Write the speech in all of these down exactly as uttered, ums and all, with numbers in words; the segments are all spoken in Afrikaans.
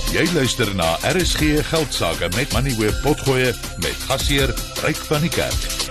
Jy luister na R S G Geldsaake met Money Web Potgoe met gasheer Ryk van die Kerk.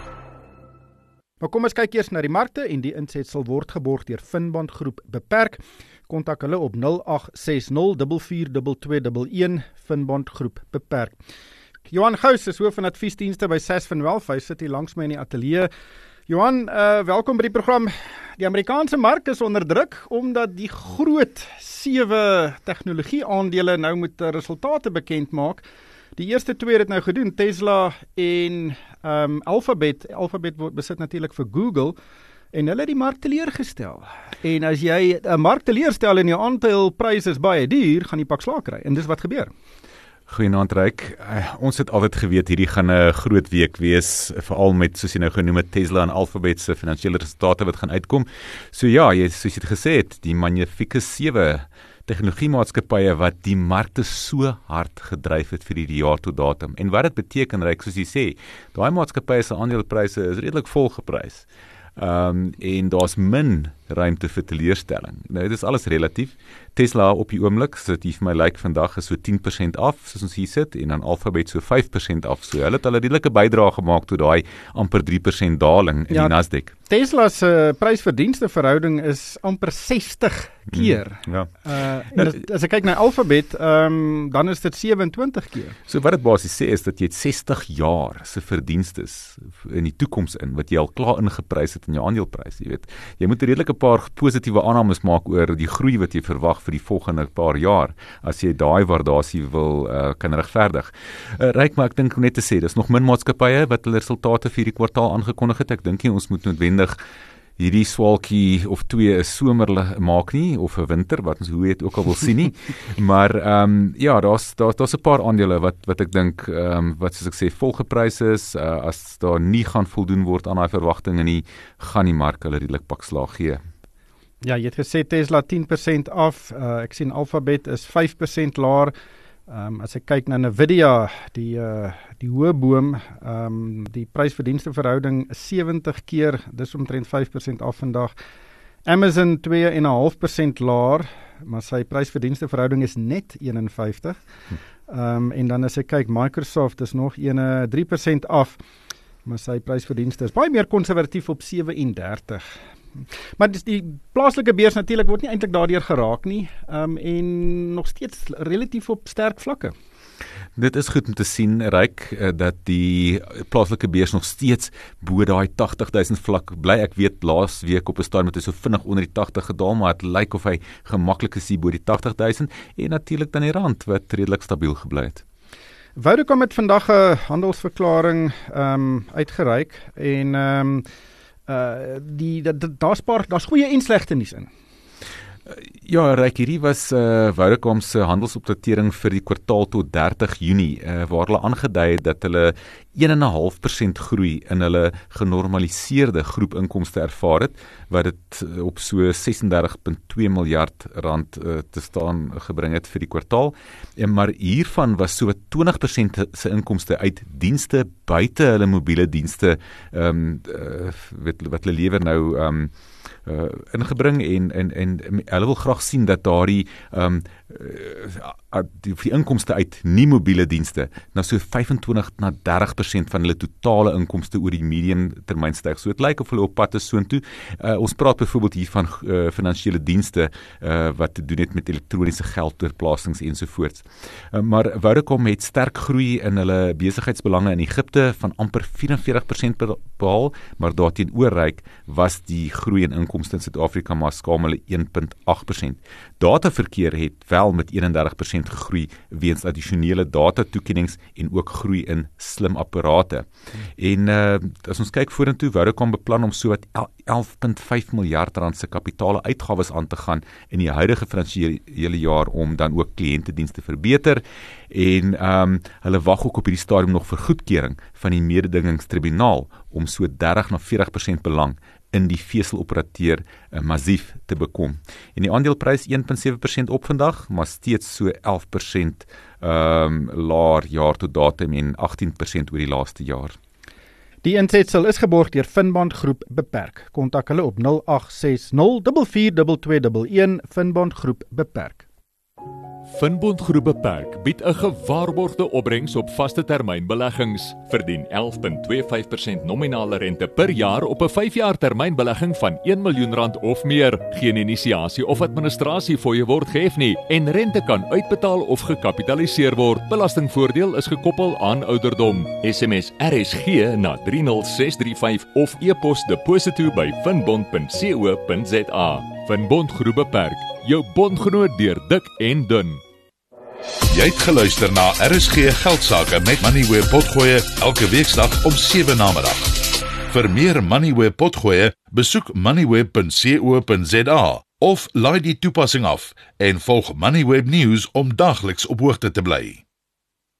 Maar kom ons kyk eers na die markte en die insetsel word geborg deur Finbond Groep Beperk. Kontak hulle op nul agt ses nul vier vier twee twee een een, Finbond Groep Beperk. Johan Gous is hoof van adviesdienste by Sas van Welf. Hy sit hier langs my in die ateljee. Johan, uh, welkom by die program. Die Amerikaanse mark is onder druk omdat die groot sewe tegnologie aandele nou moet resultate bekend maak. Die eerste twee het nou gedoen, Tesla en um, Alphabet. Alphabet word besit natuurlik vir Google en hulle het die mark teleurgestel. En as jy 'n mark teleurstel en jou aandelepryse is baie duur, gaan jy pak slaag kry. En dis wat gebeur. Goeienaand Ryk. Uh, ons het altyd geweet hierdie gaan 'n groot week wees, veral met soos jy nou genoem het Tesla en Alphabet se finansiële resultate wat gaan uitkom. So ja, jy soos jy het gesê het, die magnifieke sewe tegnologiemaatskappye wat die markte so hard gedryf het vir hierdie jaar tot datum. En wat dit beteken, Ryk, soos jy sê, daai maatskappye se aandelepryse is redelik vol geprys. Um, en daar's min ruimte vir teleurstelling. Nou, dit is alles relatief. Tesla op die oomblik, sit hier vir my lyk vandag is so tien persent af, soos ons hier sit, en dan Alphabet so vyf persent af. So hulle het al 'n redelike bydrae gemaak tot daai amper drie persent daling in ja, die Nasdaq. Tesla se uh, prys-verdienste verhouding is amper sestig keer. Mm, ja. Uh, en as, as ek kyk na Alphabet, um, dan is dit sewentwintig keer. So wat dit basies sê is dat jy het sestig jaar se verdienstes in die toekoms in, wat jy al klaar ingeprys het in jou aandeleprys, jy weet. Jy moet redelik 'n paar positiewe aannames maak oor die groei wat jy verwag vir die volgende paar jaar, as jy daai waardasie wil uh, kan regverdig. Uh, Ryk, maar ek dink net te sê, dis nog min maatskappye wat hulle resultate vir hierdie kwartaal aangekondig het. Ek dink nie ons moet noodwendig hierdie swaalkie of twee 'n somer maak nie, of 'n winter, wat ons hoe jy dit ook al wil sien nie. Maar ehm um, ja, daar's daar, daar's 'n paar aandele wat wat ek dink ehm um, wat soos ek sê volgeprys is, uh, as daar nie gaan voldoen word aan daai verwagtinge nie, gaan die mark hulle redelik pak slaag gee. Ja, jy het gesê Tesla tien persent af, uh, ek sien Alphabet is vyf persent laer. Um, as ek kyk na Nvidia, die uh, die hoë boom, um, die prys-verdienste verhouding is sewenttig keer, dis omtrent vyf persent af vandag. Amazon twee komma vyf persent laer, maar sy prys-verdienste verhouding is net een komma vyftig. Um, en dan as ek kyk, Microsoft is nog een komma drie persent af, maar sy prys-verdienste is baie meer konservatief op sewe komma dertig. Maar dis die plaaslike beurs natuurlik word nie eintlik daardeur geraak nie, um, en nog steeds relatief op sterk vlakke. Dit is goed om te sien, Ryk, dat die plaaslike beurs nog steeds bo daai tagtig duisend vlak bly. Ek weet laas week op 'n stadium het hy so vinnig onder die tagtig gedaal, maar dit lyk of hy gemaklik is hier bo die tagtig duisend en natuurlik dan die rand wat redelik stabiel gebly het. Vodacom het vandag 'n handelsverklaring um, uitgereik en um, Uh, die daar's paar daar's goeie en slegte nuus in. Ja, Ryk, hierdie was uh, Vodacom se handelsopdatering vir die kwartaal tot dertig Junie, uh, waar hulle aangedui het dat hulle een komma vyf persent groei in hulle genormaliseerde groep inkomste ervaar het, wat dit op so ses en dertig komma twee miljard rand uh, te staan gebring het vir die kwartaal. En maar hiervan was so twintig persent se inkomste uit dienste buite hulle mobiele dienste, um, uh, wat, wat hulle lewer nou um, uh, ingebring en, en, en hulle wil graag sien dat daardie um, uh, die, die inkomste uit nie mobiele dienste nou so vyf en twintig na dertig persent van hulle totale inkomste oor die medium termyn styg. So dit lyk of hulle op pad is soontoe. Uh, ons praat byvoorbeeld hier van uh, finansiële dienste uh, wat te doen het met elektroniese gelddoorplasings ensovoorts. Uh, maar Vodacom het sterk groei in hulle besigheidsbelange in Egipte van amper vyf en veertig persent behaal, maar daarteenoor Ryk was die groei in inkomste in Suid-Afrika maar skamele een komma agt persent. Dataverkeer het wel met eenendertig persent gegroei weens addisionele datatoekennings en ook groei in slim apparate. En uh, as ons kyk vorentoe, Vodacom beplan om so wat elf komma vyf miljard rand se kapitale uitgawes aan te gaan in die huidige finansiële jaar om dan ook kliëntediens te verbeter. En um, hulle wag ook op hierdie stadium nog vir goedkeuring van die mededingingstribunaal om so dertig na veertig persent belang in die veseloperateur uh, massief te bekom. En die aandeleprys een komma sewe persent op vandag, maar steeds so elf persent um, laer jaar tot datum en agtien persent oor die laaste jaar. Die insetsel is geborg deur Finbond Groep Beperk. Kontak hulle op nul agt ses nul vier vier twee twee een een, Finbond Groep Beperk. Finbond Groep Beperk bied 'n gewaarborgde opbrengs op vaste termynbeleggings. Verdien elf komma twee vyf persent nominale rente per jaar op 'n vyf jaar termynbelegging van een miljoen rand of meer. Geen inisiasie of administrasie fooie word gehef nie en rente kan uitbetaal of gekapitaliseer word. Belastingvoordeel is gekoppel aan ouderdom. S M S R S G na drie nul ses drie vyf of e-pos deposito by finbond punt co punt za. Finbond Groep Beperk, jou bondgenoot deur dik en dun. Jy het geluister na R S G Geldsaake met Moneyweb Potgoe elke weeksdag om sewe namiddag. Vir meer Moneyweb Potgoe, besoek moneyweb punt co punt za of laai die toepassing af en volg Moneyweb News om dagliks op hoogte te bly.